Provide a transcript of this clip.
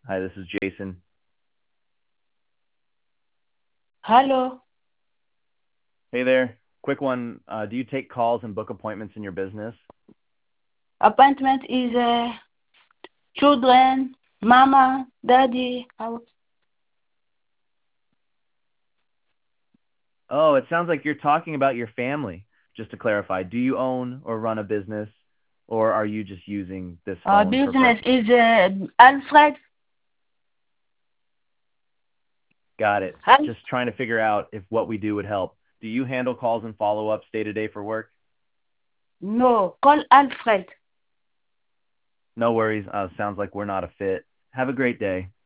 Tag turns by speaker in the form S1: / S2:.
S1: Hi, this is Jason.
S2: Hello.
S1: Hey there. Quick one. Do you take calls and book appointments in your business?
S2: Appointment is children, mama, daddy.
S1: Oh, it sounds like you're talking about your family. Just to clarify, do you own or run a business, or are you just using this
S2: Our
S1: phone for
S2: business
S1: personal?
S2: is Alfred.
S1: Got it.
S2: Al-
S1: Just trying to figure out if what we do would help. Do you handle calls and follow-ups day to day for work?
S2: no, call Alfred.
S1: No worries. Sounds like we're not a fit. Have a great day.